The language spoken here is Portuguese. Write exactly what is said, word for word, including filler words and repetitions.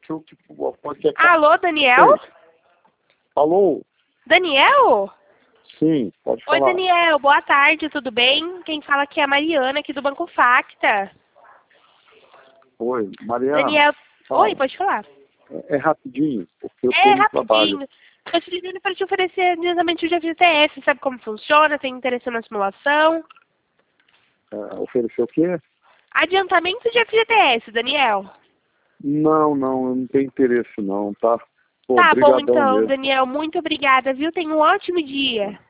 o que pode ser. Alô, Daniel? Sim. Alô? Daniel? Sim, pode Oi, falar. Daniel. Boa tarde, tudo bem? Quem fala aqui é a Mariana, aqui do Banco Facta. Oi, Mariana. Daniel... Fala. Oi, pode falar. É, é rapidinho, porque eu tô É, no trabalho. rapidinho. Tô te ligando para te oferecer adiantamento de F G T S. Sabe como funciona? Tem interesse na simulação? É, oferecer o quê? Adiantamento de F G T S, Daniel. Não, não, eu não tenho interesse não, tá? Pô, Tá bom, brigadão então, mesmo. Daniel. Muito obrigada, viu? Tenha um ótimo dia.